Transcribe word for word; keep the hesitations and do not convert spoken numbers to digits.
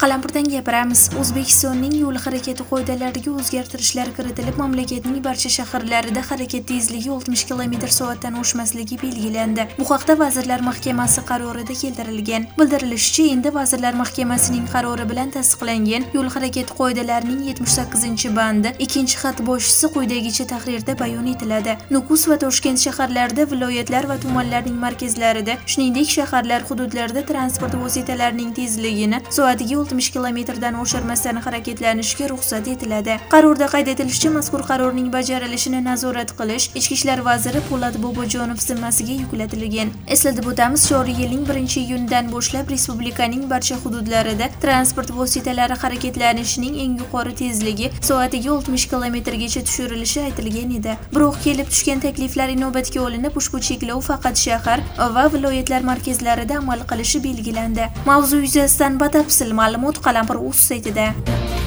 Qalampirdan gapiramiz. O'zbekistonning yo'l harakati qoidalariga o'zgartirishlar kiritilib, mamlakatning barcha shaharlarida harakat tezligi oltmish kilometr soatdan oshmasligi belgilandi. Bu haqda Vazirlar Mahkamasi qarorida keltirilgan. Bildirilishicha, endi Vazirlar Mahkamasining qarori bilan tasdiqlangan yo'l harakati qoidalarining yetmish sakkizinchi bandi ikkinchi xat boshisi quyidagicha tahrirda bayon etiladi. Nukus va Toshkent shaharlarida, viloyatlar va tumanlarning markazlarida, shuningdek shaharlar hududlarida transport vositalarining tezligini soatiga oltmish kilometrdan oshirmasdan harakatlanishga ruxsat etiladi. Qarorda qayd etilishicha, mazkur qarorning bajarilishini nazorat qilish Ichki ishlar vaziri Po'lat Bobojonov zimmasiga yuklatilgan. Eslatib o'tamiz, joriy yilning birinchi iyunidan boshlab respublikaning barcha hududlarida transport vositalari harakatlanishining eng yuqori tezligi soatiga oltmish kilometrgacha tushirilishi aytilgan edi. Biroq kelib tushgan takliflar inobatga olinib, ushbu cheklov faqat shahar va viloyatlar markazlarida amal qilishi belgilandi. Mavzu yuzasidan batafsil ma'lumot Qalampir.uz saytida.